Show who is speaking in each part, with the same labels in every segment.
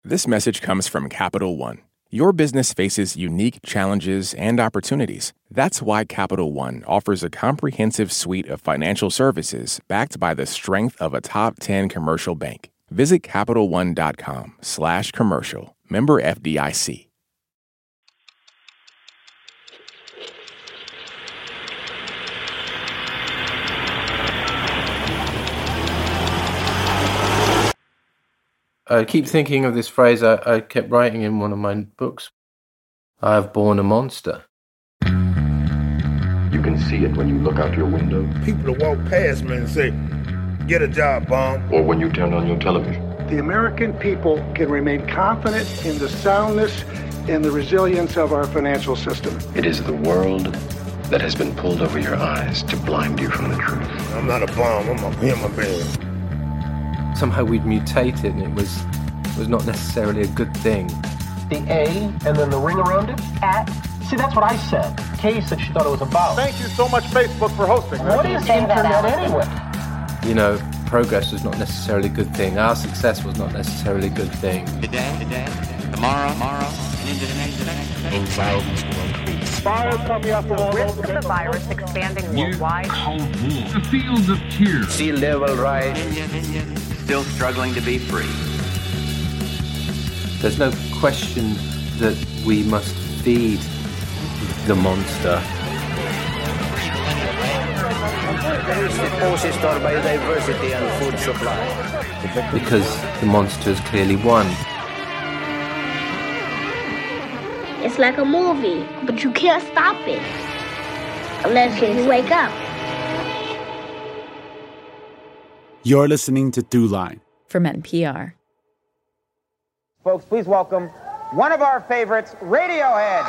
Speaker 1: This message comes from Capital One. Your business faces unique challenges and opportunities. That's why Capital One offers a comprehensive suite of financial services backed by the strength of a top 10 commercial bank. Visit CapitalOne.com/commercial. Member FDIC.
Speaker 2: I keep thinking of this phrase I kept writing in one of my books. I have born a monster.
Speaker 3: You can see it when you look out your window.
Speaker 4: People will walk past me and say, "Get a job, bum."
Speaker 3: Or when you turn on your television.
Speaker 5: The American people can remain confident in the soundness and the resilience of our financial system.
Speaker 3: It is the world that has been pulled over your eyes to blind you from the truth.
Speaker 4: I'm not a bum, I'm a human being.
Speaker 2: Somehow we'd mutated and it was not necessarily a good thing.
Speaker 6: The A and then the ring around it? At. See, that's what I said. Kay said she thought it was about.
Speaker 7: Thank you so much, Facebook, for hosting.
Speaker 6: What is internet anyway?
Speaker 2: You know, progress was not necessarily a good thing. Our success was not necessarily a good thing.
Speaker 8: Today, tomorrow, and into the next day.
Speaker 9: Anxieties will increase.
Speaker 7: Fires coming up
Speaker 10: the risk of the virus expanding worldwide.
Speaker 9: The fields of tears.
Speaker 8: Sea level rise. Still struggling to be free.
Speaker 2: There's no question that we must feed the monster.
Speaker 8: Biodiversity and food supply.
Speaker 2: Because the monster has clearly won.
Speaker 11: It's like a movie, but you can't stop it unless you wake up.
Speaker 12: You're listening to Throughline
Speaker 13: from NPR.
Speaker 7: Folks, please welcome one of our favorites, Radiohead.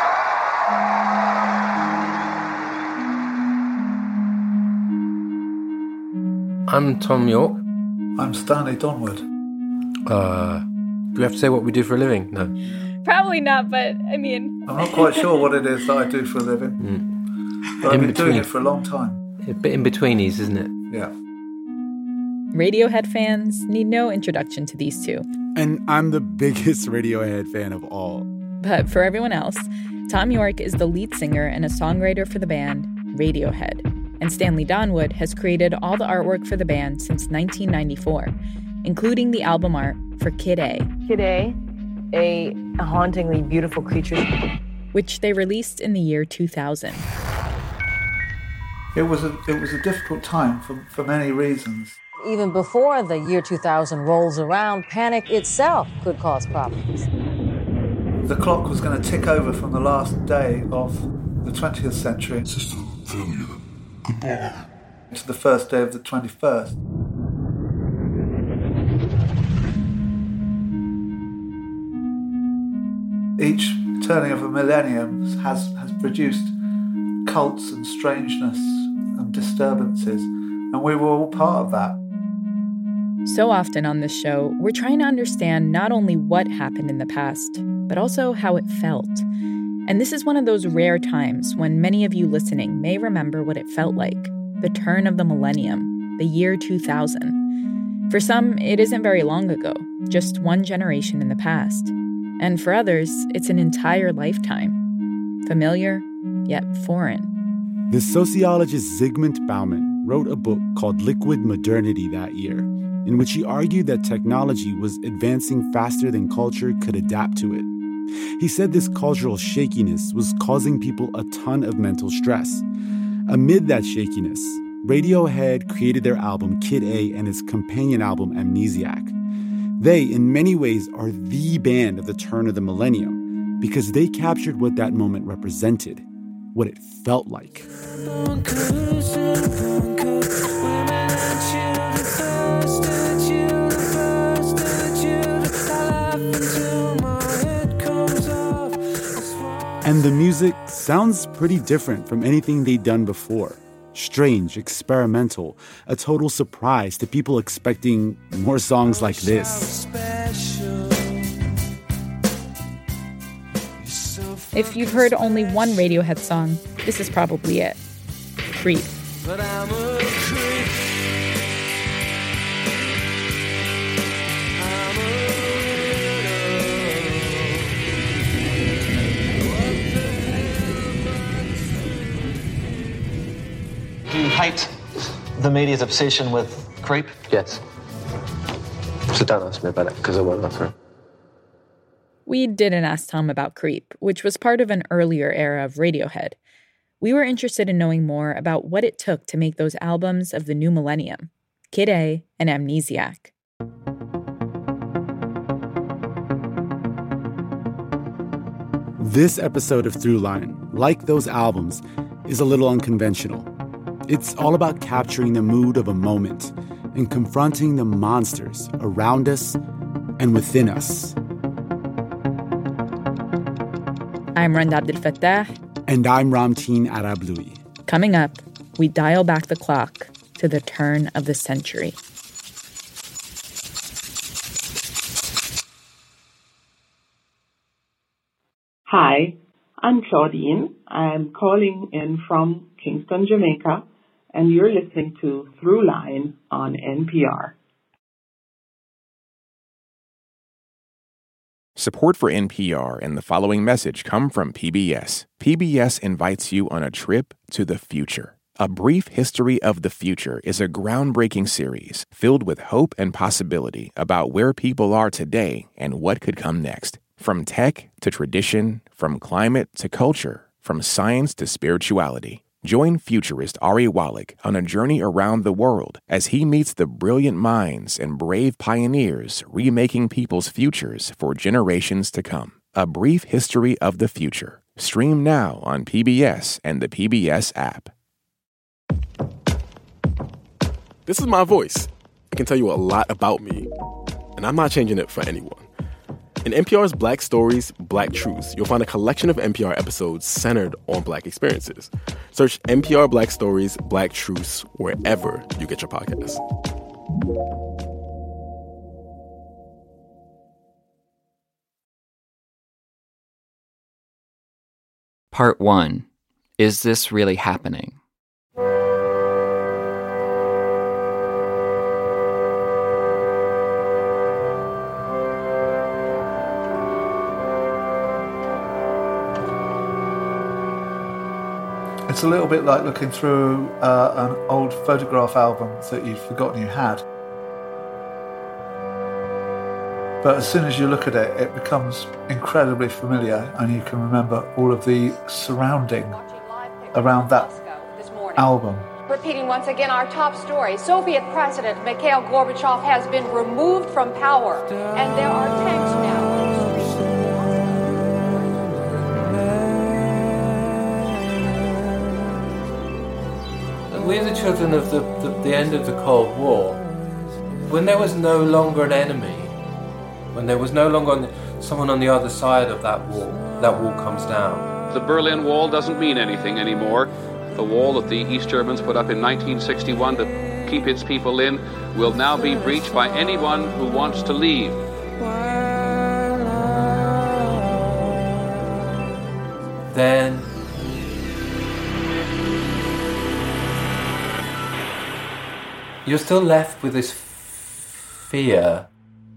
Speaker 2: I'm Tom York.
Speaker 14: I'm Stanley Donwood.
Speaker 2: Do we have to say what we do for a living? No.
Speaker 15: Probably not, but I mean...
Speaker 14: I'm not quite sure what it is that I do for a living. But I've been doing it for a long time.
Speaker 2: A bit in-betweenies, isn't it?
Speaker 14: Yeah.
Speaker 13: Radiohead fans need no introduction to these two.
Speaker 12: And I'm the biggest Radiohead fan of all.
Speaker 13: But for everyone else, Tom York is the lead singer and a songwriter for the band Radiohead. And Stanley Donwood has created all the artwork for the band since 1994, including the album art for Kid A.
Speaker 16: Kid A hauntingly beautiful creature.
Speaker 13: Which they released in the year 2000.
Speaker 14: It was a difficult time for many reasons.
Speaker 17: Even before the year 2000 rolls around, panic itself could cause problems.
Speaker 14: The clock was going to tick over from the last day of the 20th century to the first day of the 21st. Each turning of a millennium has produced cults and strangeness and disturbances, and we were all part of that.
Speaker 13: So often on this show, we're trying to understand not only what happened in the past, but also how it felt. And this is one of those rare times when many of you listening may remember what it felt like, the turn of the millennium, the year 2000. For some, it isn't very long ago, just one generation in the past. And for others, it's an entire lifetime. Familiar, yet foreign.
Speaker 12: The sociologist Zygmunt Bauman wrote a book called Liquid Modernity that year, in which he argued that technology was advancing faster than culture could adapt to it. He said this cultural shakiness was causing people a ton of mental stress. Amid that shakiness, Radiohead created their album Kid A and its companion album Amnesiac. They, in many ways, are the band of the turn of the millennium because they captured what that moment represented, what it felt like. And the music sounds pretty different from anything they'd done before. Strange, experimental, a total surprise to people expecting more songs like this.
Speaker 13: If you've heard only one Radiohead song, this is probably it. Creep.
Speaker 18: But I'm a creep. I'm a
Speaker 19: despite the media's obsession with Creep?
Speaker 3: Yes. So don't ask me about it, because I won't answer it.
Speaker 13: We didn't ask Tom about Creep, which was part of an earlier era of Radiohead. We were interested in knowing more about what it took to make those albums of the new millennium, Kid A and Amnesiac.
Speaker 12: This episode of Throughline, like those albums, is a little unconventional. It's all about capturing the mood of a moment and confronting the monsters around us and within us.
Speaker 13: I'm Randa Abdelfatah.
Speaker 12: And I'm Ramtin Arablouei.
Speaker 13: Coming up, we dial back the clock to the turn of the century.
Speaker 20: Hi, I'm Claudine. I'm calling in from Kingston, Jamaica, and you're listening to Throughline on NPR.
Speaker 1: Support for NPR and the following message come from PBS. PBS invites you on a trip to the future. A Brief History of the Future is a groundbreaking series filled with hope and possibility about where people are today and what could come next. From tech to tradition, from climate to culture, from science to spirituality. Join futurist Ari Wallach on a journey around the world as he meets the brilliant minds and brave pioneers remaking people's futures for generations to come. A Brief History of the Future. Stream now on PBS and the PBS app.
Speaker 21: This is my voice. It can tell you a lot about me, and I'm not changing it for anyone. In NPR's Black Stories, Black Truths, you'll find a collection of NPR episodes centered on Black experiences. Search NPR Black Stories, Black Truths wherever you get your podcasts.
Speaker 22: Part 1. Is this really happening?
Speaker 14: It's a little bit like looking through an old photograph album that you'd forgotten you had. But as soon as you look at it, it becomes incredibly familiar and you can remember all of the surrounding around that album.
Speaker 23: Repeating once again our top story, Soviet President Mikhail Gorbachev has been removed from power, and there are tanks now.
Speaker 2: We're the children of the end of the Cold War, when there was no longer an enemy, when there was no longer someone on the other side of that wall comes down.
Speaker 24: The Berlin Wall doesn't mean anything anymore. The wall that the East Germans put up in 1961 to keep its people in will now be breached by anyone who wants to leave.
Speaker 2: Then you're still left with this fear.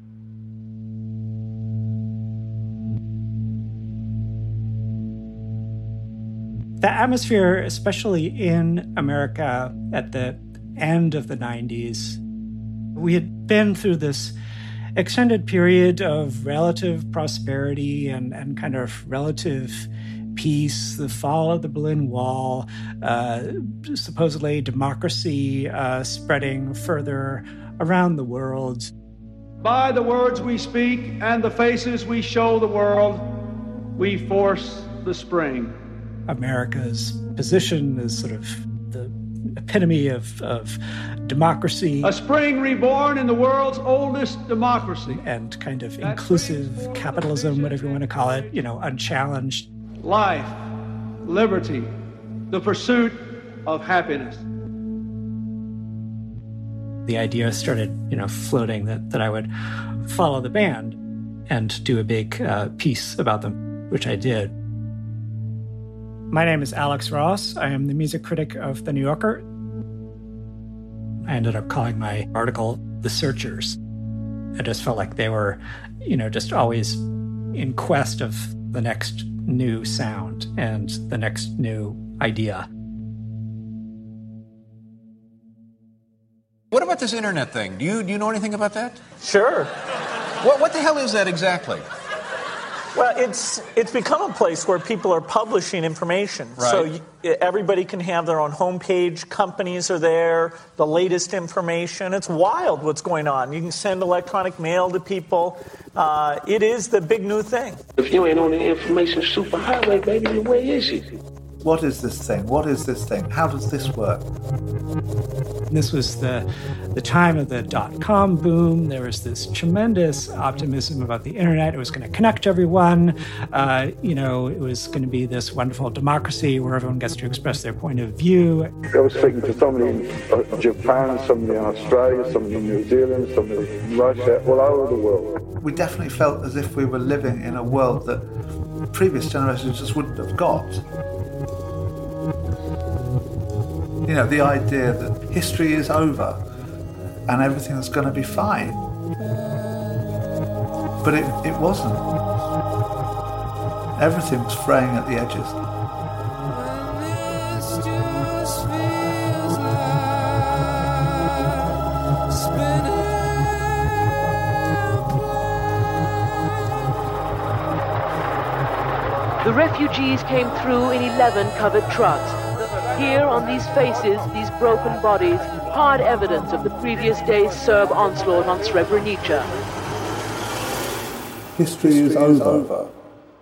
Speaker 25: The atmosphere, especially in America at the end of the 90s, we had been through this extended period of relative prosperity and kind of relative peace, the fall of the Berlin Wall, supposedly democracy spreading further around the world.
Speaker 26: By the words we speak and the faces we show the world, we force the spring.
Speaker 25: America's position is sort of the epitome of democracy.
Speaker 26: A spring reborn in the world's oldest democracy.
Speaker 25: And kind of inclusive capitalism, whatever you want to call it, unchallenged.
Speaker 26: Life, liberty, the pursuit of happiness.
Speaker 25: The idea started, floating that I would follow the band and do a big piece about them, which I did. My name is Alex Ross. I am the music critic of The New Yorker. I ended up calling my article The Searchers. I just felt like they were, just always in quest of the next new sound and the next new idea.
Speaker 4: What about this internet thing? Do you know anything about that?
Speaker 5: Sure.
Speaker 4: What the hell is that exactly?
Speaker 5: Well, it's become a place where people are publishing information.
Speaker 4: Right.
Speaker 5: So everybody can have their own homepage. Companies are there, the latest information. It's wild what's going on. You can send electronic mail to people. It is the big new thing.
Speaker 6: If you ain't on the information superhighway, baby, where is it?
Speaker 14: What is this thing? What is this thing? How does this work?
Speaker 25: This was the time of the dot-com boom. There was this tremendous optimism about the internet. It was going to connect everyone. It was going to be this wonderful democracy where everyone gets to express their point of view.
Speaker 8: I was speaking to somebody in Japan, somebody in Australia, somebody in New Zealand, somebody in Russia, all over the world.
Speaker 14: We definitely felt as if we were living in a world that previous generations just wouldn't have got. You know, the idea that history is over and everything's going to be fine. But it wasn't. Everything was fraying at the edges.
Speaker 9: The refugees came through in 11 covered trucks. Here on these faces, these broken bodies, hard evidence of the previous day's Serb onslaught on Srebrenica.
Speaker 14: History is over.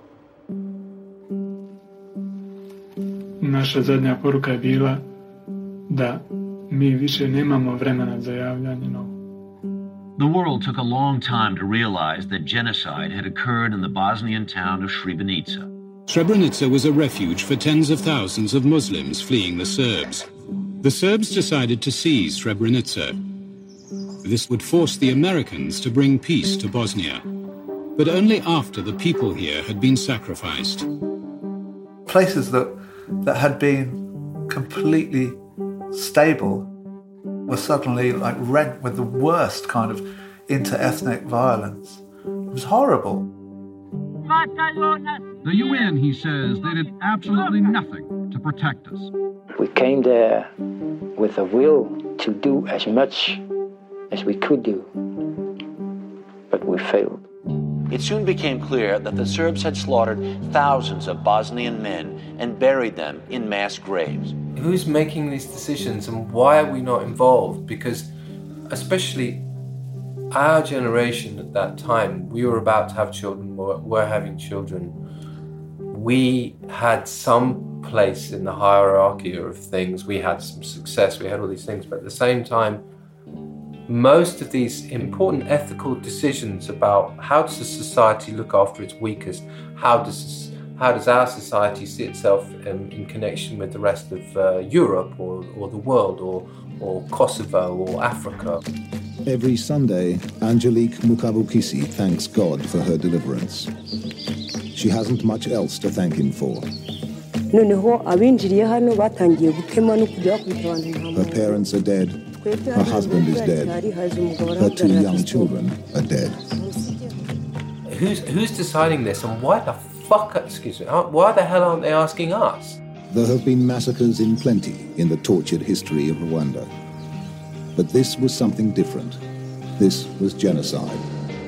Speaker 10: Naša zadnja poruka je bila da mi više nemamo vremena za javljanje novo.
Speaker 27: The world took a long time to realize that genocide had occurred in the Bosnian town of Srebrenica.
Speaker 28: Srebrenica was a refuge for tens of thousands of Muslims fleeing the Serbs. The Serbs decided to seize Srebrenica. This would force the Americans to bring peace to Bosnia, but only after the people here had been sacrificed.
Speaker 14: Places that had been completely stable were suddenly like rent with the worst kind of inter-ethnic violence. It was horrible.
Speaker 29: The UN, he says, they did absolutely nothing to protect us.
Speaker 30: We came there with a will to do as much as we could do, but we failed.
Speaker 27: It soon became clear that the Serbs had slaughtered thousands of Bosnian men and buried them in mass graves.
Speaker 2: Who's making these decisions and why are we not involved? Because especially our generation at that time, we were about to have children, were having children. We had some place in the hierarchy of things. We had some success, we had all these things, but at the same time, most of these important ethical decisions about how does a society look after its weakest, how does our society see itself in connection with the rest of Europe or the world or Kosovo or Africa.
Speaker 31: Every Sunday, Angelique Mukabukisi thanks God for her deliverance. She hasn't much else to thank him for. Her parents are dead. Her husband is dead. Her 2 young children are dead.
Speaker 2: Who's deciding this, and why the hell aren't they asking us?
Speaker 31: There have been massacres in plenty in the tortured history of Rwanda. But this was something different. This was genocide.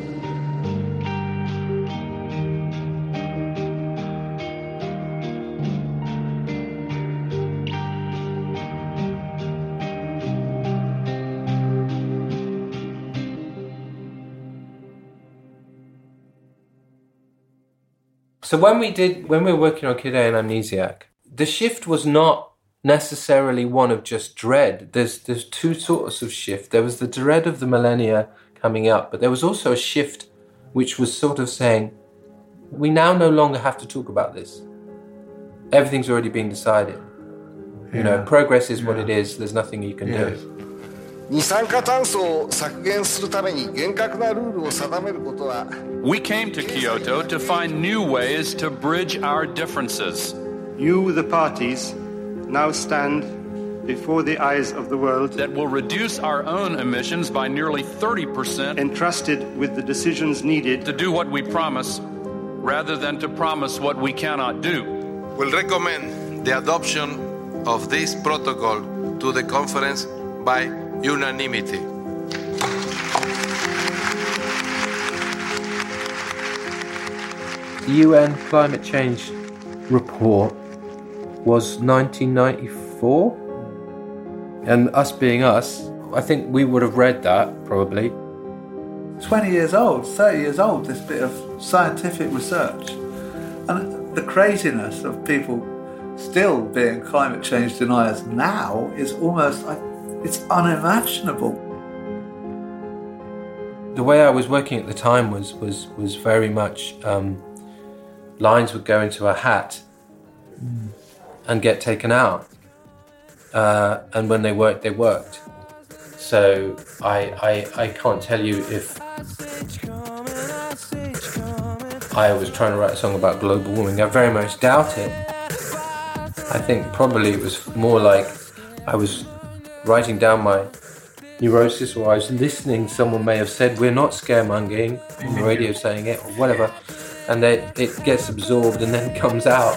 Speaker 2: So when we were working on Kid A and Amnesiac, the shift was not necessarily one of just dread. There's two sorts of shift. There was the dread of the millennia coming up, but there was also a shift which was sort of saying, we now no longer have to talk about this. Everything's already been decided. Yeah. You know, progress is what it is. There's nothing you can do.
Speaker 32: 二酸化炭素を削減するために厳格なルールを定めることは
Speaker 33: We came to Kyoto to find new ways to bridge our differences.
Speaker 34: You, the parties, now stand before the eyes of the world
Speaker 33: that will reduce our own emissions by nearly 30%,
Speaker 34: entrusted with the decisions needed
Speaker 33: to do what we promise rather than to promise what we cannot do.
Speaker 35: We'll recommend the adoption of this protocol to the conference by
Speaker 1: unanimity.
Speaker 2: The UN climate change report was 1994, and us being us, I think we would have read that probably.
Speaker 14: 20 years old, 30 years old, this bit of scientific research. And the craziness of people still being climate change deniers now is almost, it's unimaginable.
Speaker 2: The way I was working at the time was very much lines would go into a hat and get taken out. And when they worked, they worked. So I can't tell you if I was trying to write a song about global warming. I very much doubt it. I think probably it was more like I was writing down my neurosis, or I was listening. Someone may have said, we're not scaremongering, on the radio saying it, or whatever. And then it gets absorbed and then comes out.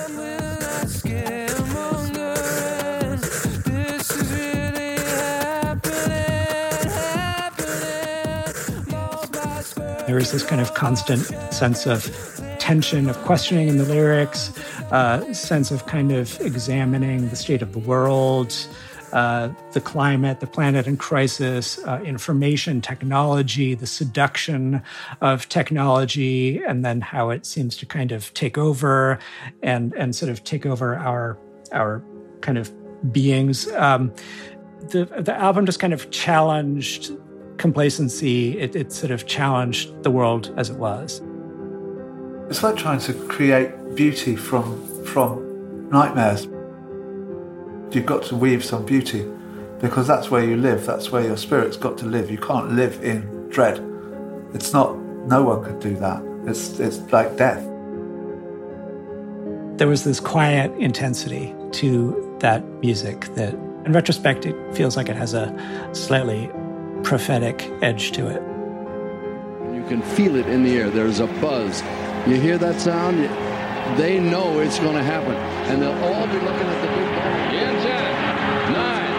Speaker 25: There is this kind of constant sense of tension, of questioning in the lyrics, sense of kind of examining the state of the world, the climate, the planet in crisis, information technology, the seduction of technology, and then how it seems to kind of take over and sort of take over our kind of beings. The album just kind of challenged complacency. It sort of challenged the world as it was.
Speaker 14: It's like trying to create beauty from nightmares. You've got to weave some beauty, because that's where you live, that's where your spirit's got to live. You can't live in dread. It's not, no one could do that. It's like death.
Speaker 25: There was this quiet intensity to that music that, in retrospect, it feels like it has a slightly prophetic edge to it.
Speaker 3: You can feel it in the air. There's a buzz. You hear that sound? They know it's going to happen. And they'll all be looking at the big ball.
Speaker 33: In 10,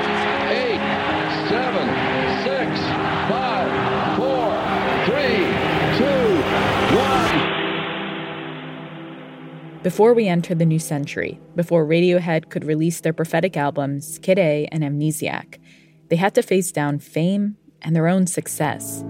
Speaker 33: 9, 8, 7, 6, 5, 4, 3, 2, 1.
Speaker 7: Before we enter the new century, before Radiohead could release their prophetic albums, Kid A and Amnesiac, they had to face down fame and their own success.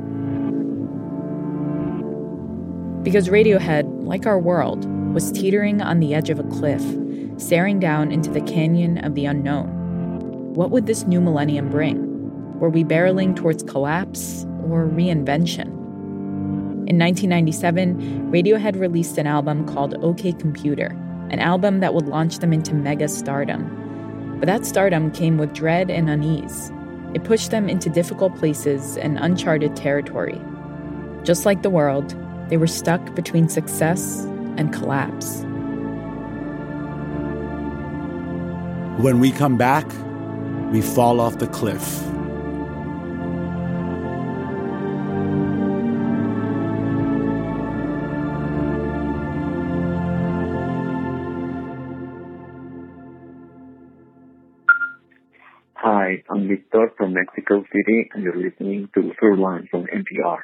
Speaker 7: Because Radiohead, like our world, was teetering on the edge of a cliff, staring down into the canyon of the unknown. What would this new millennium bring? Were we barreling towards collapse or reinvention? In 1997, Radiohead released an album called OK Computer, an album that would launch them into mega stardom. But that stardom came with dread and unease. It pushed them into difficult places and uncharted territory. Just like the world, they were stuck between success and collapse.
Speaker 11: When we come back, we fall off the cliff.
Speaker 12: Hi, I'm Victor from Mexico City, and you're listening to Throughline from NPR.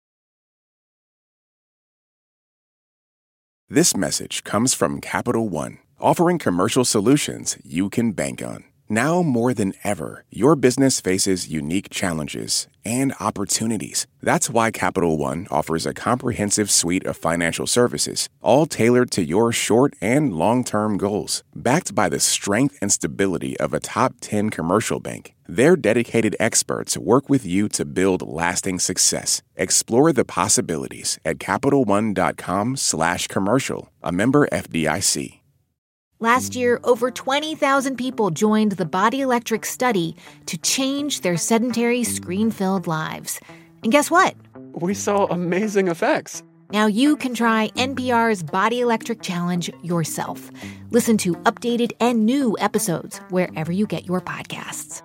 Speaker 13: This message comes from Capital One, offering commercial solutions you can bank on. Now more than ever, your business faces unique challenges and opportunities. That's why Capital One offers a comprehensive suite of financial services, all tailored to your short and long-term goals. Backed by the strength and stability of a top 10 commercial bank, their dedicated experts work with you to build lasting success. Explore the possibilities at CapitalOne.com/commercial, a member FDIC.
Speaker 15: Last year, over 20,000 people joined the Body Electric study to change their sedentary, screen-filled lives. And guess what?
Speaker 16: We saw amazing effects.
Speaker 15: Now you can try NPR's Body Electric Challenge yourself. Listen to updated and new episodes wherever you get your podcasts.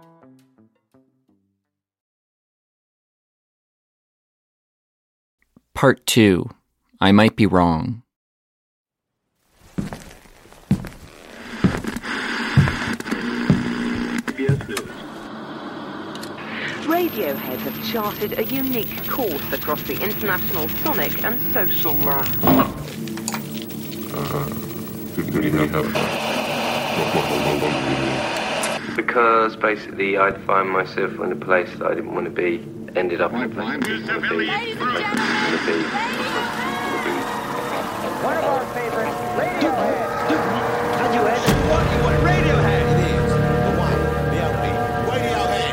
Speaker 17: Part 2. I Might Be Wrong.
Speaker 1: Radiohead have charted a unique course across the international sonic and social landscape.
Speaker 4: Because basically I'd find myself in a place that I didn't want to be, ended up in a place I didn't want to be.
Speaker 1: One of our favorites, Radiohead.
Speaker 5: Radiohead? What Radiohead? It is the one, the only Radiohead.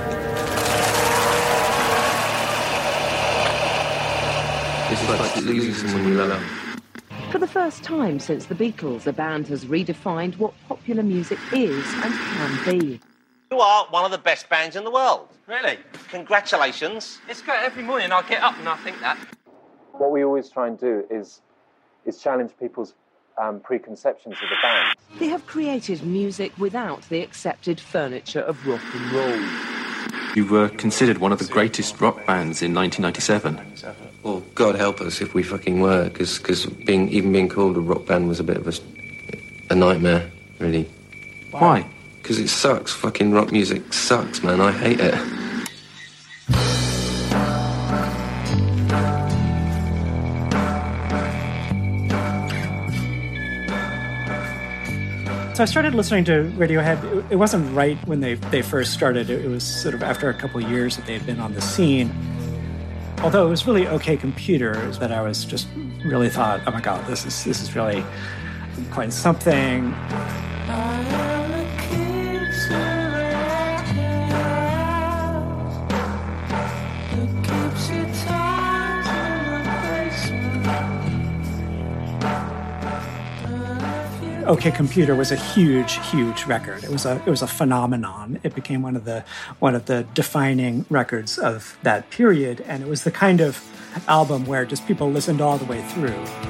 Speaker 4: It's like losing someone you love.
Speaker 1: For the first time since the Beatles, the band has redefined what popular music is and can be.
Speaker 6: You are one of the best bands in the world. Really? Congratulations.
Speaker 4: It's great. Every morning I get up and I think that.
Speaker 8: What we always try and do is challenge people's preconceptions of the band.
Speaker 1: They have created music without the accepted furniture of rock and roll.
Speaker 9: You were considered one of the greatest rock bands in 1997.
Speaker 4: Well, God help us if we fucking were, because being called a rock band was a bit of a nightmare, really.
Speaker 9: Why?
Speaker 4: Because it sucks. Fucking rock music sucks, man. I hate it.
Speaker 25: So I started listening to Radiohead. It wasn't right when they first started. It was sort of after a couple of years that they had been on the scene. Although it was really OK Computer that I was just really thought, oh my God, this is really quite something. OK Computer was a huge record. It was a phenomenon. It became one of the defining records of that period, and it was the kind of album where just people listened all the way through.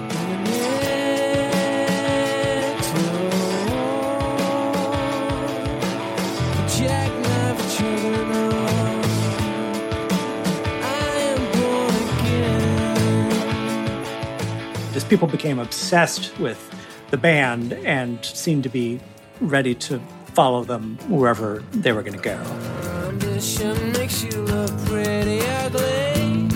Speaker 25: As people became obsessed with the band and seemed to be ready to follow them wherever they were going to go.
Speaker 18: Makes you look pretty ugly.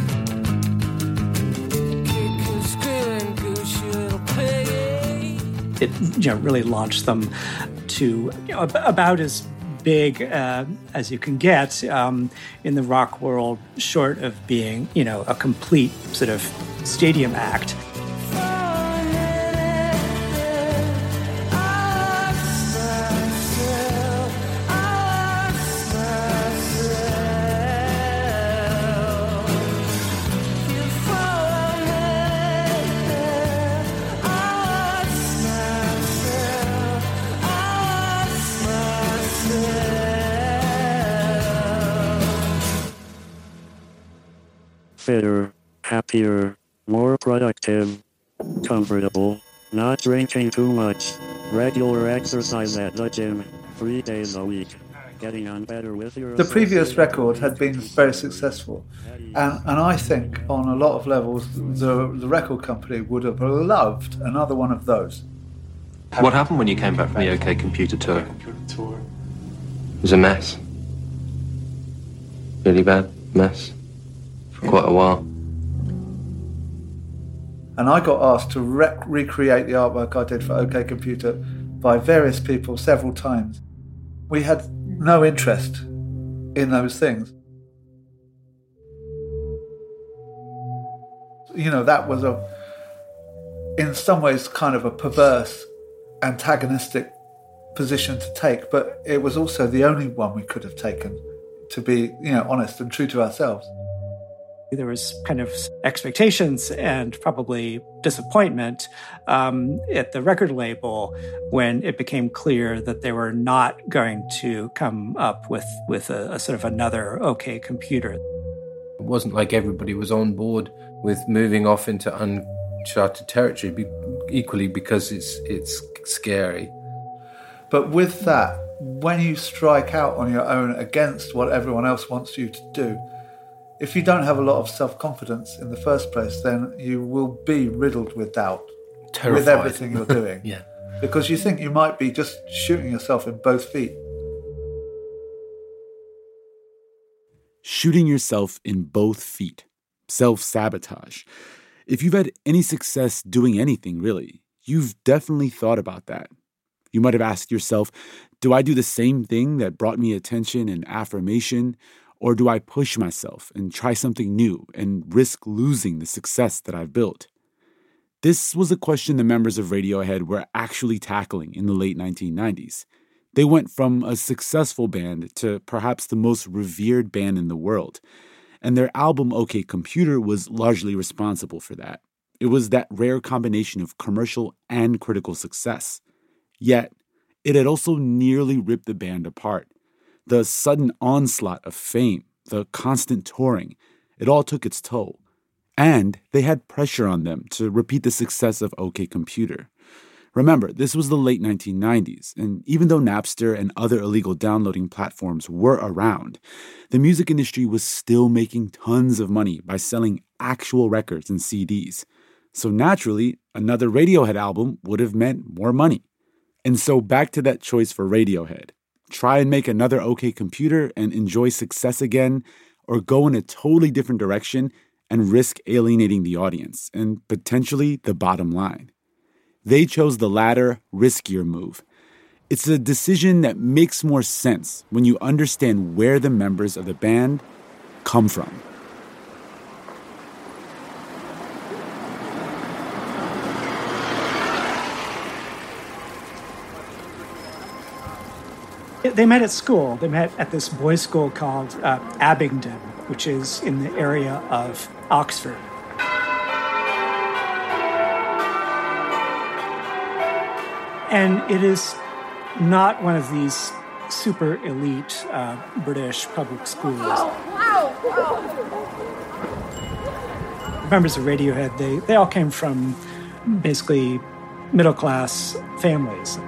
Speaker 25: It really launched them to about as big as you can get in the rock world, short of being a complete sort of stadium act.
Speaker 19: Fitter, happier, more productive, comfortable, not drinking too much, regular exercise at the gym, 3 days a week, getting on better with your...
Speaker 14: The previous record had been very successful, and I think on a lot of levels the record company would have loved another one of those.
Speaker 9: What happened when you came back from the OK Computer tour?
Speaker 4: It was a mess. Really bad mess. For quite a while.
Speaker 14: And I got asked to recreate the artwork I did for OK Computer by various people several times. We had no interest in those things. That was in some ways kind of a perverse, antagonistic position to take, but it was also the only one we could have taken, to be, honest and true to ourselves.
Speaker 25: There was kind of expectations and probably disappointment at the record label when it became clear that they were not going to come up with a sort of another OK Computer.
Speaker 2: It wasn't like everybody was on board with moving off into uncharted territory, equally because it's scary.
Speaker 14: But with that, when you strike out on your own against what everyone else wants you to do, if you don't have a lot of self-confidence in the first place, then you will be riddled with doubt. Terrified. With everything you're doing.
Speaker 2: Yeah.
Speaker 14: Because you think you might be just shooting yourself in both feet.
Speaker 11: shooting yourself in both feet, self-sabotage. If you've had any success doing anything, really, you've definitely thought about that. You might have asked yourself, do I do the same thing that brought me attention and affirmation, or do I push myself and try something new and risk losing the success that I've built? This was a question the members of Radiohead were actually tackling in the late 1990s. They went from a successful band to perhaps the most revered band in the world, and their album OK Computer was largely responsible for that. It was that rare combination of commercial and critical success. Yet, it had also nearly ripped the band apart. The sudden onslaught of fame, the constant touring, it all took its toll. And they had pressure on them to repeat the success of OK Computer. Remember, this was the late 1990s, and even though Napster and other illegal downloading platforms were around, the music industry was still making tons of money by selling actual records and CDs. So naturally, another Radiohead album would have meant more money. And so back to that choice for Radiohead. Try and make another OK Computer and enjoy success again, or go in a totally different direction and risk alienating the audience and potentially the bottom line. They chose the latter, riskier move. It's a decision that makes more sense when you understand where the members of the band come from.
Speaker 25: They met at school. They met at this boys' school called Abingdon, which is in the area of Oxford. And it is not one of these super elite British public schools. Members of Radiohead, they all came from basically middle-class families.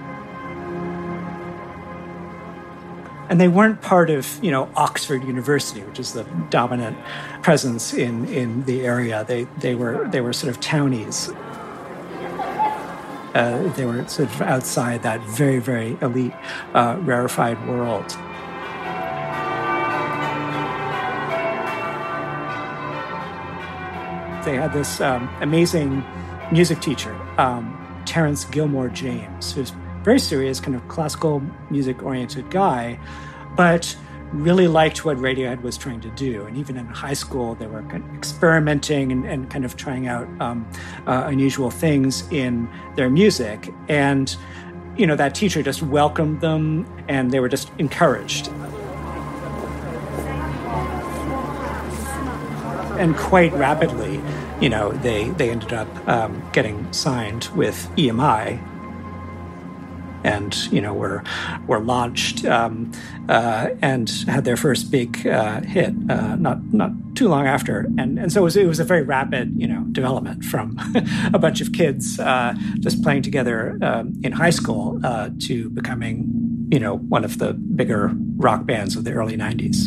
Speaker 25: And they weren't part of, Oxford University, which is the dominant presence in the area. They were sort of townies. They were sort of outside that very, very elite, rarefied world. They had this amazing music teacher, Terence Gilmore James, who's very serious, kind of classical music-oriented guy, but really liked what Radiohead was trying to do. And even in high school, they were kind of experimenting and kind of trying out unusual things in their music. And, that teacher just welcomed them, and they were just encouraged. And quite rapidly, they ended up getting signed with EMI, and were launched and had their first big hit not too long after, and so it was a very rapid development from a bunch of kids just playing together in high school to becoming one of the bigger rock bands of the early 90s.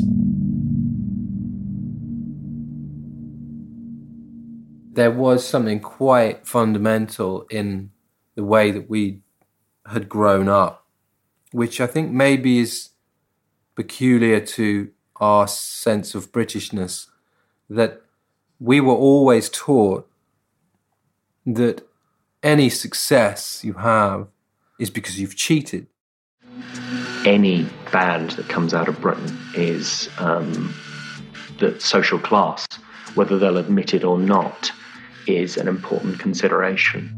Speaker 2: There was something quite fundamental in the way that we had grown up, which I think maybe is peculiar to our sense of Britishness, that we were always taught that any success you have is because you've cheated.
Speaker 10: Any band that comes out of Britain is the social class, whether they'll admit it or not, is an important consideration.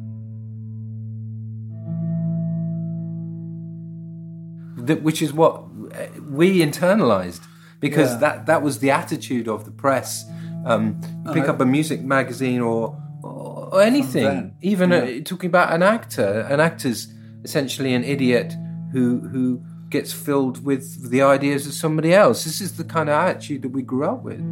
Speaker 2: Which is what we internalized, because that was the attitude of the press. Pick up a music magazine or anything, even talking about an actor. An actor's essentially an idiot who gets filled with the ideas of somebody else. This is the kind of attitude that we grew up with.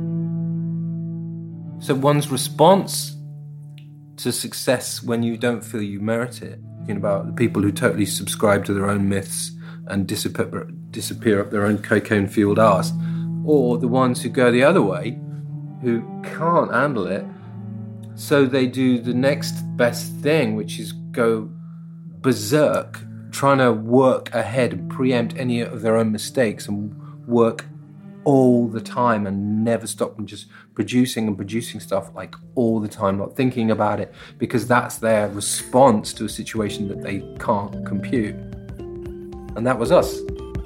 Speaker 2: So one's response to success when you don't feel you merit it, thinking about the people who totally subscribe to their own myths and disappear up their own cocaine-fueled arse, or the ones who go the other way, who can't handle it, so they do the next best thing, which is go berserk, trying to work ahead and preempt any of their own mistakes and work all the time and never stop, and just producing stuff like all the time, not thinking about it, because that's their response to a situation that they can't compute. And that was us.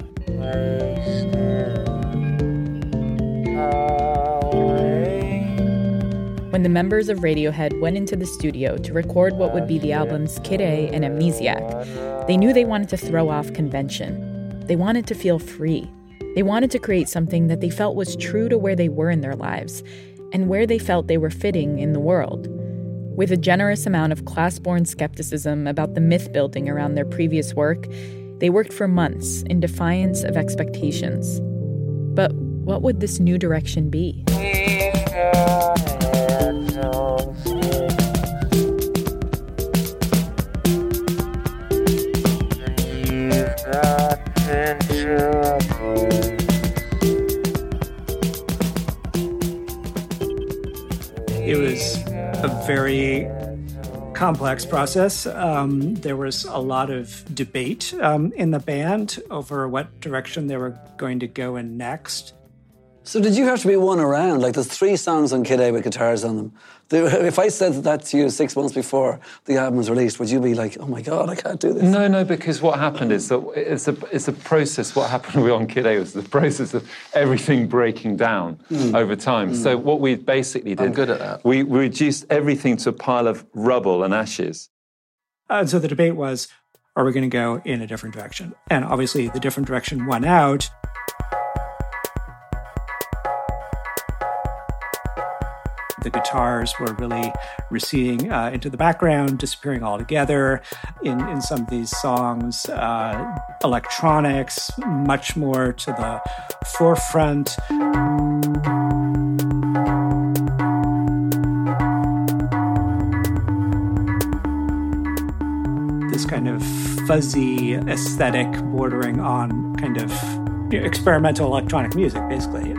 Speaker 7: When the members of Radiohead went into the studio to record what would be the albums Kid A and Amnesiac, they knew they wanted to throw off convention. They wanted to feel free. They wanted to create something that they felt was true to where they were in their lives and where they felt they were fitting in the world. With a generous amount of class-born skepticism about the myth-building around their previous work, they worked for months in defiance of expectations. But what would this new direction be?
Speaker 25: It was a very complex process. There was a lot of debate in the band over what direction they were going to go in next.
Speaker 3: So did you have to be one around? Like, there's 3 songs on Kid A with guitars on them. If I said that to you 6 months before the album was released, would you be like, oh my God, I can't do this?
Speaker 20: No, because what happened is that it's a process. What happened on Kid A was the process of everything breaking down over time. So what we basically did...
Speaker 4: I'm good at that.
Speaker 20: We reduced everything to a pile of rubble and ashes.
Speaker 25: And so the debate was, are we going to go in a different direction? And obviously the different direction won out. The guitars were really receding into the background, disappearing altogether. In some of these songs, electronics much more to the forefront. This kind of fuzzy aesthetic bordering on kind of experimental electronic music, basically.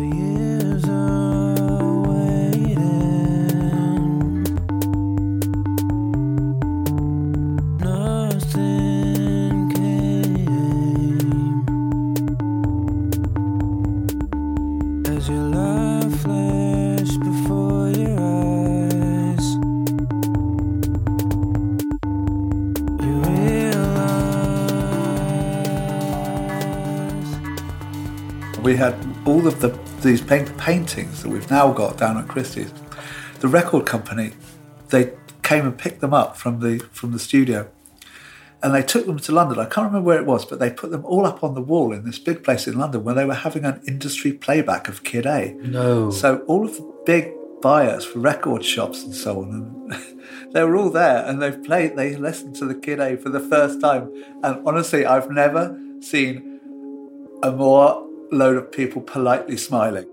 Speaker 14: We had all of these paintings that we've now got down at Christie's. The record company, they came and picked them up from the studio, and they took them to London. I can't remember where it was, but they put them all up on the wall in this big place in London where they were having an industry playback of Kid A.
Speaker 2: No.
Speaker 14: So all of the big buyers for record shops and so on, and they were all there, and they listened to the Kid A for the first time. And honestly, I've never seen a more load of people politely smiling.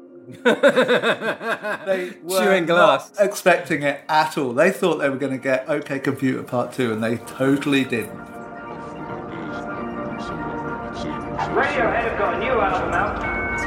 Speaker 14: They were
Speaker 2: chewing glass,
Speaker 14: not expecting it at all. They thought they were going to get OK Computer Part 2, and they totally didn't.
Speaker 5: Radiohead have got a new album out.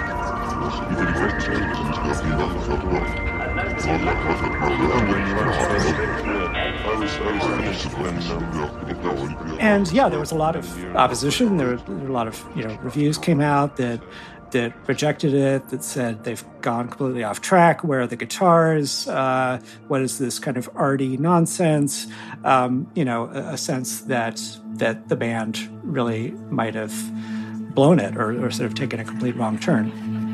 Speaker 25: And yeah, there was a lot of opposition. There were a lot of reviews came out that rejected it, that said they've gone completely off track. Where are the guitars? What is this kind of arty nonsense? A sense that the band really might have blown it or sort of taken a complete wrong turn.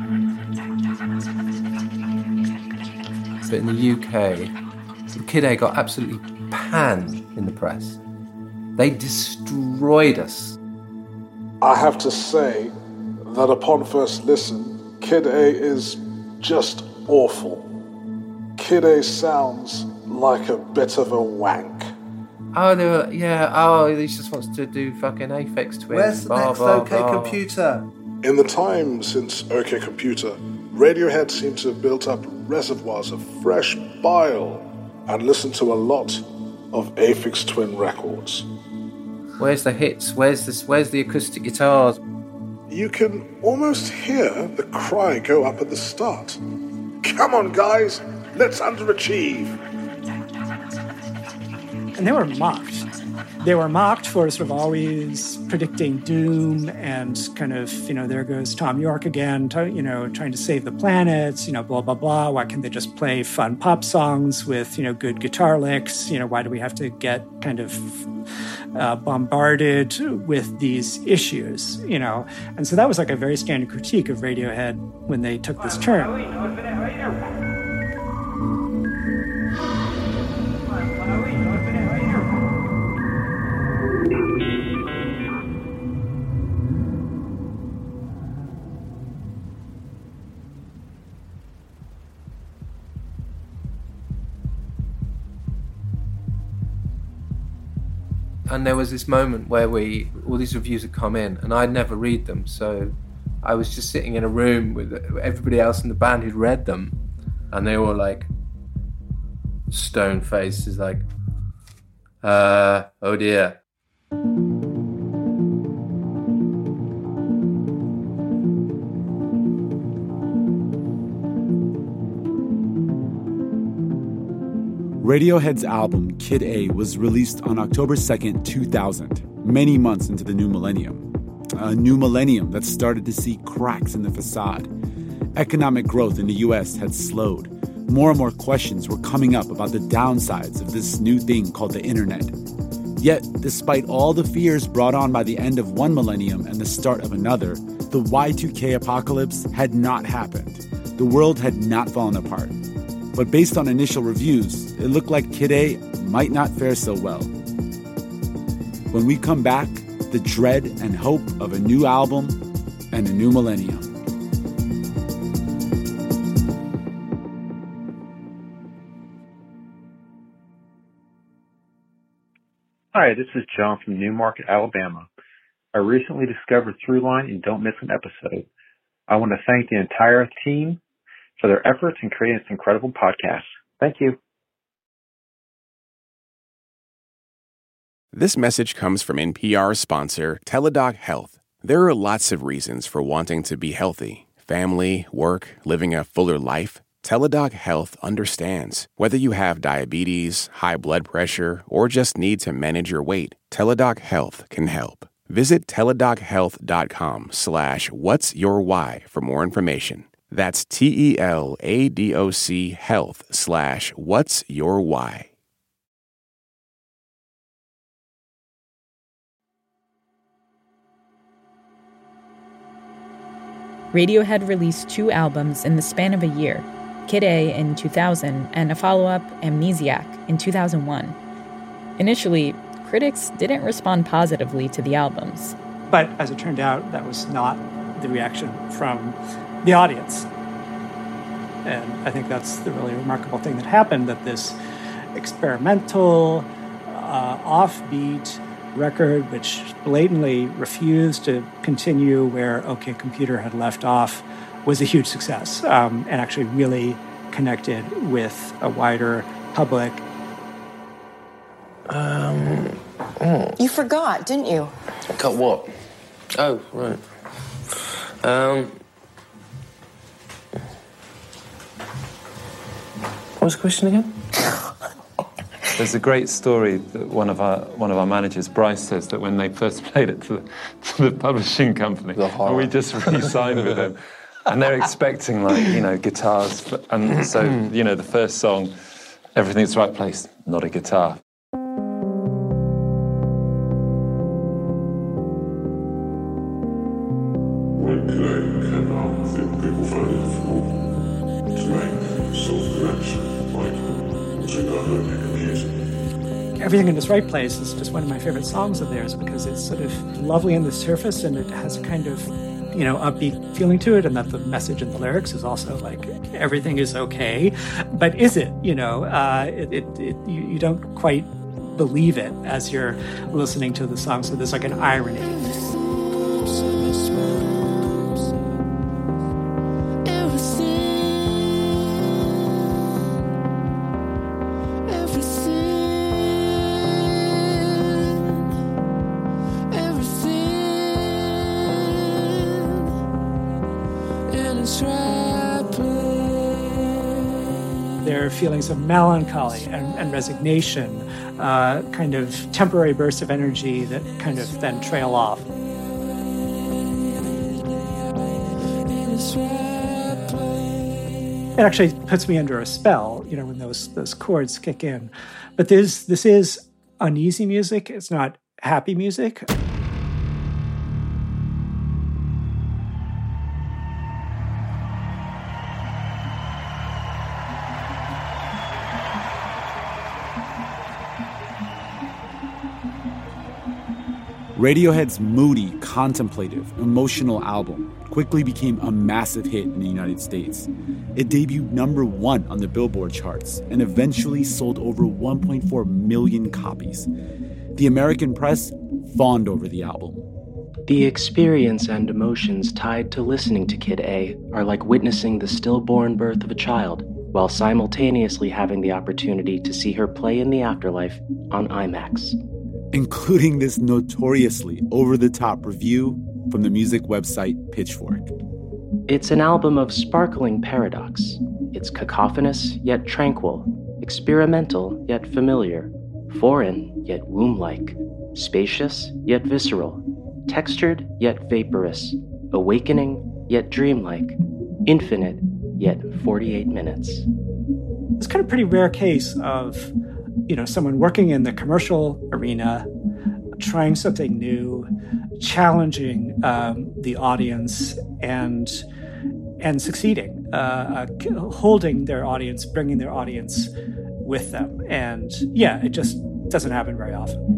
Speaker 2: But in the UK, Kid A got absolutely panned in the press. They destroyed us.
Speaker 21: I have to say that upon first listen, Kid A is just awful. Kid A sounds like a bit of a wank.
Speaker 2: Oh, they were, yeah, oh, he just wants to do fucking Aphex Twin.
Speaker 14: Where's the next OK Computer?
Speaker 21: In the time since OK Computer, Radiohead seem to have built up reservoirs of fresh bile and listened to a lot of Aphex Twin records.
Speaker 2: Where's the hits? Where's the acoustic guitars?
Speaker 21: You can almost hear the cry go up at the start. Come on, guys, let's underachieve.
Speaker 25: And they were mocked. They were mocked for sort of always predicting doom and kind of, there goes Tom York again, trying to save the planet, blah, blah, blah. Why can't they just play fun pop songs with, good guitar licks? Why do we have to get kind of bombarded with these issues, And so that was like a very standard critique of Radiohead when they took this turn.
Speaker 2: And there was this moment where all these reviews had come in, and I'd never read them, so I was just sitting in a room with everybody else in the band who'd read them, and they were like, stone faces, like, oh dear.
Speaker 11: Radiohead's album, Kid A, was released on October 2nd, 2000, many months into the new millennium. A new millennium that started to see cracks in the facade. Economic growth in the U.S. had slowed. More and more questions were coming up about the downsides of this new thing called the internet. Yet, despite all the fears brought on by the end of one millennium and the start of another, the Y2K apocalypse had not happened. The world had not fallen apart. But based on initial reviews, it looked like Kid A might not fare so well. When we come back, the dread and hope of a new album and a new millennium.
Speaker 12: Hi, this is John from Newmarket, Alabama. I recently discovered Throughline and don't miss an episode. I want to thank the entire team for their efforts in creating this incredible podcast. Thank you.
Speaker 13: This message comes from NPR sponsor Teladoc Health. There are lots of reasons for wanting to be healthy. Family, work, living a fuller life. Teladoc Health understands. Whether you have diabetes, high blood pressure, or just need to manage your weight, Teladoc Health can help. Visit teladochealth.com/whatsyourwhy for more information. That's TELADOC health/whatsyourwhy.
Speaker 7: Radiohead released 2 albums in the span of a year, Kid A in 2000 and a follow-up, Amnesiac, in 2001. Initially, critics didn't respond positively to the albums.
Speaker 25: But as it turned out, that was not the reaction from the audience. And I think that's the really remarkable thing that happened, that this experimental, offbeat record, which blatantly refused to continue where OK Computer had left off, was a huge success and actually really connected with a wider public.
Speaker 22: You forgot, didn't you?
Speaker 4: Cut what? Oh, right. What was the question again?
Speaker 20: There's a great story that one of our managers, Bryce, says that when they first played it to the publishing company, and we just re-signed with them, and they're expecting guitars, and so the first song, everything's the right place, not a guitar.
Speaker 23: When Kid A came out, I think people found it difficult to make sort of connection, between the music.
Speaker 25: Everything in Its Right Place is just one of my favorite songs of theirs because it's sort of lovely on the surface and it has a kind of, upbeat feeling to it, and that the message in the lyrics is also like, everything is okay. But is it? You don't quite believe it as you're listening to the song, so there's like an irony. feelings of melancholy and resignation, kind of temporary bursts of energy that kind of then trail off. It actually puts me under a spell, when those chords kick in. But this is uneasy music. It's not happy music.
Speaker 11: Radiohead's moody, contemplative, emotional album quickly became a massive hit in the United States. It debuted #1 on the Billboard charts and eventually sold over 1.4 million copies. The American press fawned over the album.
Speaker 6: The experience and emotions tied to listening to Kid A are like witnessing the stillborn birth of a child, while simultaneously having the opportunity to see her play in the afterlife on IMAX.
Speaker 11: Including this notoriously over-the-top review from the music website Pitchfork.
Speaker 6: It's an album of sparkling paradox. It's cacophonous yet tranquil, experimental yet familiar, foreign yet womb-like, spacious yet visceral, textured yet vaporous, awakening yet dreamlike, infinite yet 48 minutes.
Speaker 25: It's kind of pretty rare case of someone working in the commercial arena, trying something new, challenging the audience, and succeeding, holding their audience, bringing their audience with them. And yeah, it just doesn't happen very often.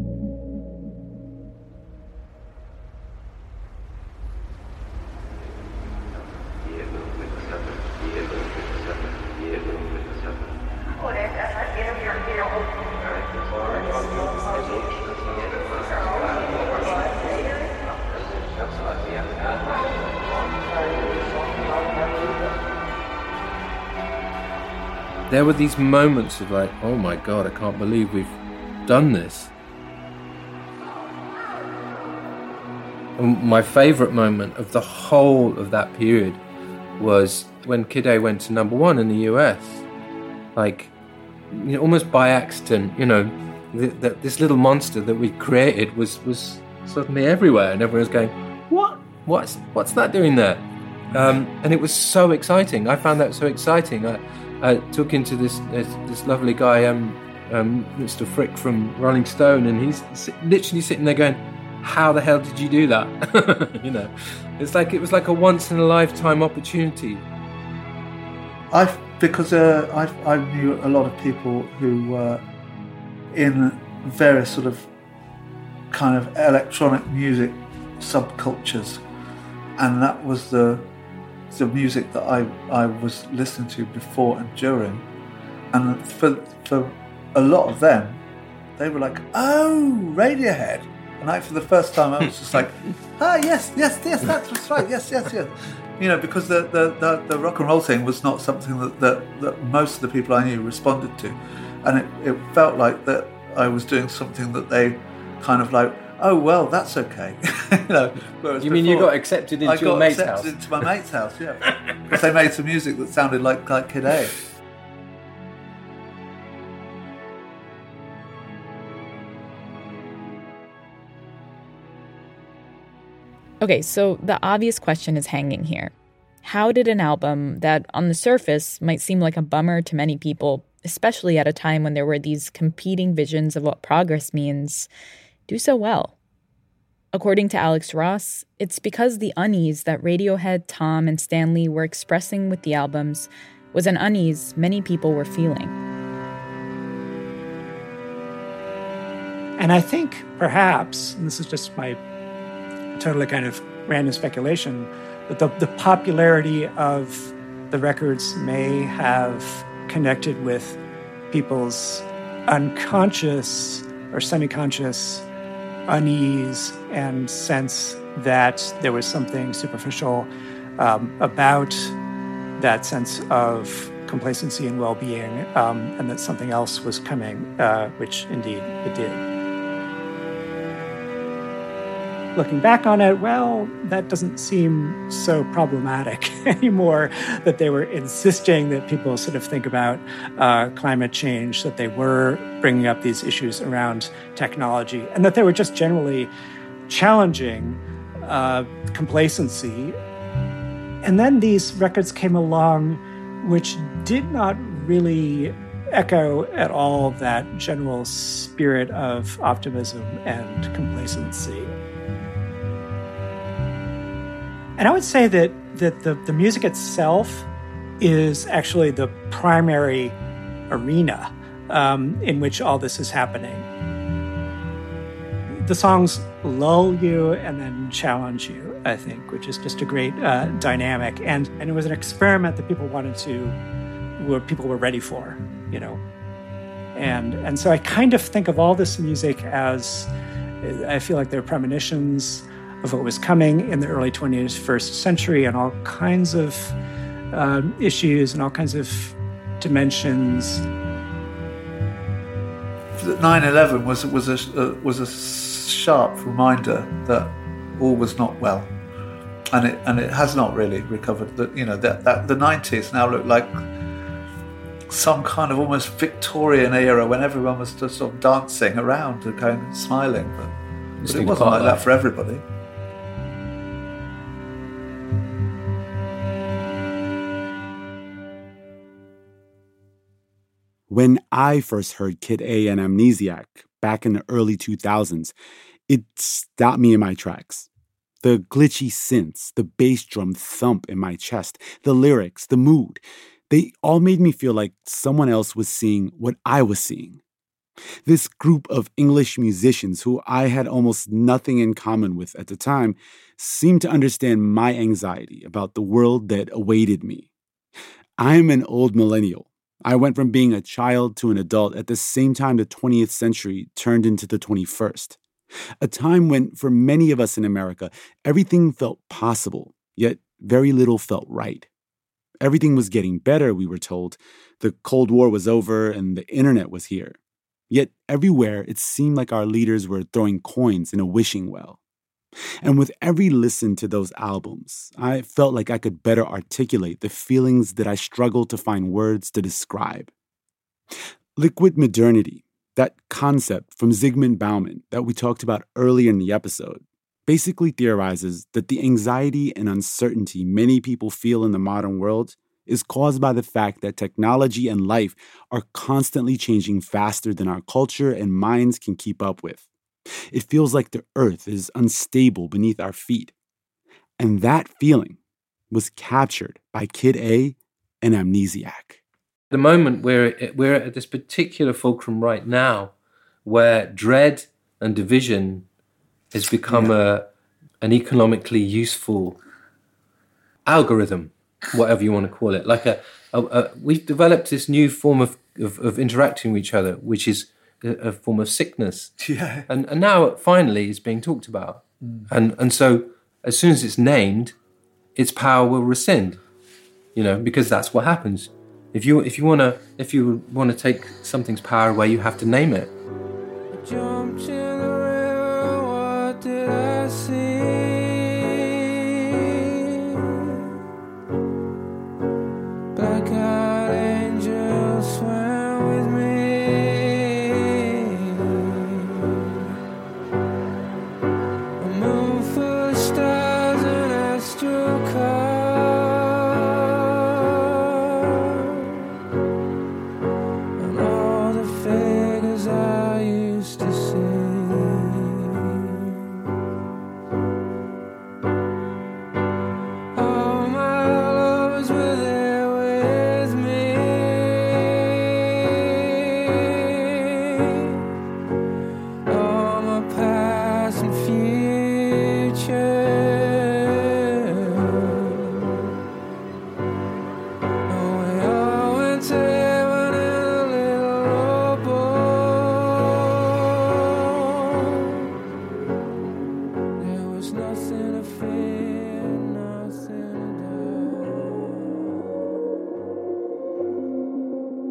Speaker 2: There were these moments of like, oh my God, I can't believe we've done this. And my favourite moment of the whole of that period was when Kid A went to #1 in the US. Like, almost by accident, this little monster that we created was suddenly everywhere, and everyone was going, What's that doing there? And it was so exciting. I found that so exciting. I took into this lovely guy, Mr. Frick from Rolling Stone, and he's literally sitting there going, "How the hell did you do that?" It's like it was like a once in a lifetime opportunity.
Speaker 14: Because I knew a lot of people who were in various sort of kind of electronic music subcultures, and that was the music that I was listening to before and during. And for a lot of them, they were like, "Oh, Radiohead." And for the first time, I was just like, yes, that's right, yes. Because the rock and roll thing was not something that most of the people I knew responded to. And it felt like that I was doing something that they kind of like, "Oh, well, that's okay."
Speaker 2: You mean you got accepted into your mate's house?
Speaker 14: I got accepted into my mate's house, yeah. Because they made some music that sounded like Kid A.
Speaker 7: Okay, so the obvious question is hanging here. How did an album that on the surface might seem like a bummer to many people, especially at a time when there were these competing visions of what progress means, do so well? According to Alex Ross, it's because the unease that Radiohead, Tom, and Stanley were expressing with the albums was an unease many people were feeling.
Speaker 25: And I think perhaps, and this is just my totally kind of random speculation, but the popularity of the records may have connected with people's unconscious or semi-conscious unease and sense that there was something superficial about that sense of complacency and well-being, and that something else was coming, which indeed it did. looking back on it, well, that doesn't seem so problematic anymore, that they were insisting that people sort of think about climate change, that they were bringing up these issues around technology, and that they were just generally challenging complacency. And then these records came along which did not really echo at all that general spirit of optimism and complacency. And I would say that the music itself is actually the primary arena in which all this is happening. The songs lull you and then challenge you, I think, which is just a great dynamic. And it was an experiment that people were ready for, you know. And so I kind of think of all this music as, I feel like they're premonitions of what was coming in the early 21st century and all kinds of issues and all kinds of dimensions.
Speaker 14: 9/11 was a sharp reminder that all was not well, and it has not really recovered. That, you know, that the 90s now look like some kind of almost Victorian era when everyone was just sort of dancing around and kind of smiling, but it wasn't like that for everybody.
Speaker 11: When I first heard Kid A and Amnesiac back in the early 2000s, it stopped me in my tracks. The glitchy synths, the bass drum thump in my chest, the lyrics, the mood, they all made me feel like someone else was seeing what I was seeing. This group of English musicians who I had almost nothing in common with at the time seemed to understand my anxiety about the world that awaited me. I'm an old millennial. I went from being a child to an adult at the same time the 20th century turned into the 21st. A time when, for many of us in America, everything felt possible, yet very little felt right. Everything was getting better, we were told. The Cold War was over and the internet was here. Yet everywhere, it seemed like our leaders were throwing coins in a wishing well. And with every listen to those albums, I felt like I could better articulate the feelings that I struggled to find words to describe. Liquid modernity, that concept from Zygmunt Bauman that we talked about earlier in the episode, basically theorizes that the anxiety and uncertainty many people feel in the modern world is caused by the fact that technology and life are constantly changing faster than our culture and minds can keep up with. It feels like the earth is unstable beneath our feet. And that feeling was captured by Kid A and Amnesiac.
Speaker 2: The moment we're at this particular fulcrum right now where dread and division has become an economically useful algorithm, whatever you want to call it. Like we've developed this new form of interacting with each other, which is a form of sickness.
Speaker 14: Yeah.
Speaker 2: And now it finally is being talked about. And so as soon as it's named, its power will rescind. You know, because that's what happens. If you wanna take something's power away, you have to name it.
Speaker 18: Jumped in the river, what did I see? Black-eyed angels swam with me. A moon full of stars and astral and all the figures I used to see. All my lovers were there with me. All my past and future. And we all went to heaven in a little rowboat. There was nothing to fear, nothing to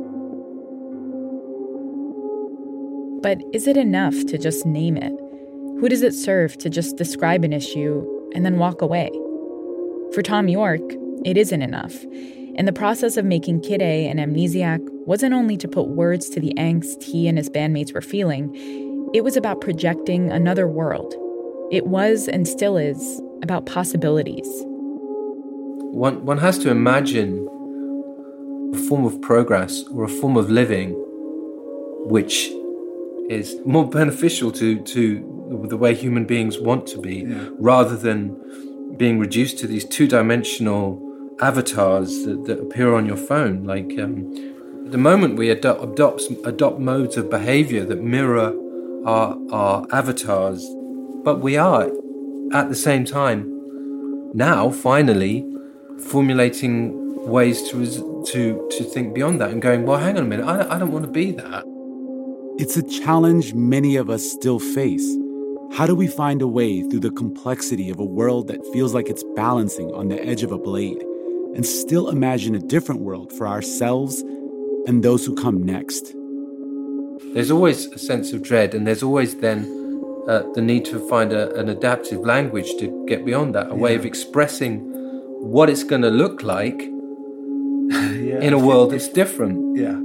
Speaker 7: But is it enough to just name it? Who does it serve to just describe an issue and then walk away? For Thom Yorke, it isn't enough. And the process of making Kid A and Amnesiac wasn't only to put words to the angst he and his bandmates were feeling, it was about projecting another world. It was, and still is, about possibilities.
Speaker 2: One has to imagine a form of progress or a form of living which is more beneficial to the way human beings want to be, rather than being reduced to these two-dimensional avatars that appear on your phone. Like the moment we adopt modes of behavior that mirror our avatars, but we are at the same time now finally formulating ways to think beyond that and going, well, hang on a minute, I don't want to be that.
Speaker 11: It's a challenge many of us still face. How do we find a way through the complexity of a world that feels like it's balancing on the edge of a blade and still imagine a different world for ourselves and those who come next?
Speaker 2: There's always a sense of dread, and there's always then the need to find an adaptive language to get beyond that, a way of expressing what it's going to look like in a world that's different.
Speaker 14: Yeah.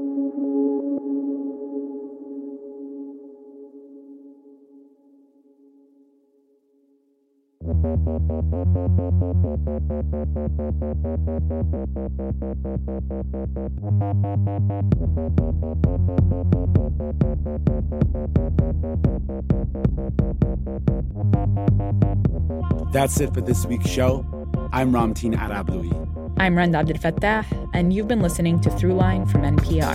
Speaker 11: That's it for this week's show. I'm Ramtin Arablouei.
Speaker 7: I'm Rand Abdelfattah, and you've been listening to Throughline from NPR.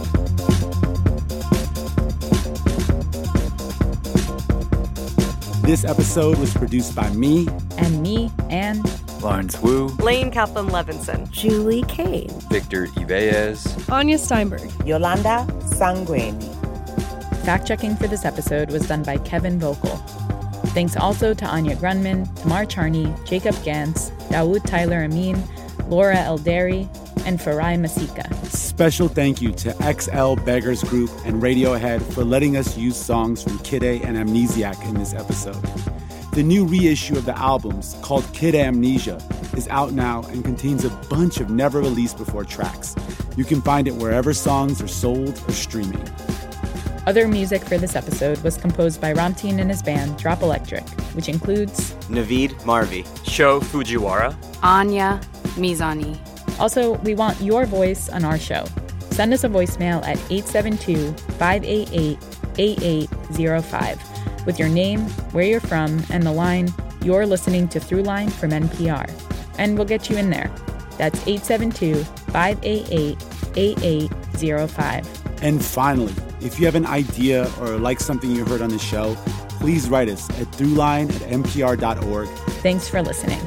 Speaker 11: This episode was produced by me.
Speaker 7: And me, and
Speaker 8: Lawrence Wu,
Speaker 15: Lane Kaplan-Levinson,
Speaker 16: Julie Kane,
Speaker 8: Victor Ibeez,
Speaker 15: Anya Steinberg,
Speaker 16: Yolanda Sanguini.
Speaker 7: Fact-checking for this episode was done by Kevin Vogel. Thanks also to Anya Grunman, Tamar Charney, Jacob Gantz, Dawood Tyler Amin, Laura Elderi, and Farai Masika.
Speaker 11: Special thank you to XL Beggars Group and Radiohead for letting us use songs from Kid A and Amnesiac in this episode. The new reissue of the albums, called Kid Amnesia, is out now and contains a bunch of never-released-before tracks. You can find it wherever songs are sold or streaming.
Speaker 7: Other music for this episode was composed by Ramtin and his band Drop Electric, which includes
Speaker 8: Naveed Marvi, Sho Fujiwara,
Speaker 15: Anya Mizani.
Speaker 7: Also, we want your voice on our show. Send us a voicemail at 872-588-8805 with your name, where you're from, and the line, "You're listening to Throughline from NPR." And we'll get you in there. That's 872-588-8805.
Speaker 11: And finally, if you have an idea or like something you heard on the show, please write us at throughline@npr.org.
Speaker 7: Thanks for listening.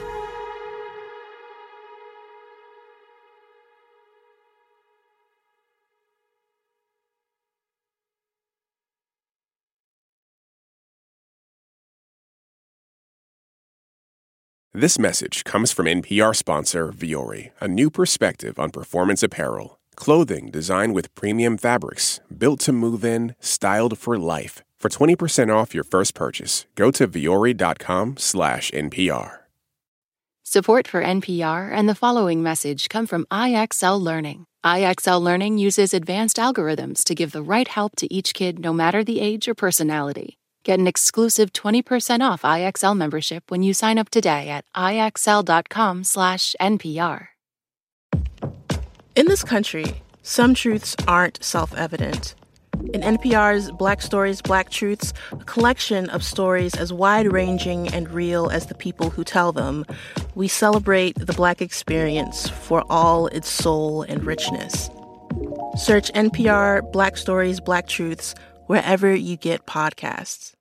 Speaker 13: This message comes from NPR sponsor Vuori, a new perspective on performance apparel. Clothing designed with premium fabrics, built to move in, styled for life. For 20% off your first purchase, go to vuori.com/NPR.
Speaker 17: Support for NPR and the following message come from IXL Learning. IXL Learning uses advanced algorithms to give the right help to each kid no matter the age or personality. Get an exclusive 20% off IXL membership when you sign up today at IXL.com/NPR.
Speaker 24: In this country, some truths aren't self-evident. In NPR's Black Stories, Black Truths, a collection of stories as wide-ranging and real as the people who tell them, we celebrate the Black experience for all its soul and richness. Search NPR Black Stories, Black Truths wherever you get podcasts.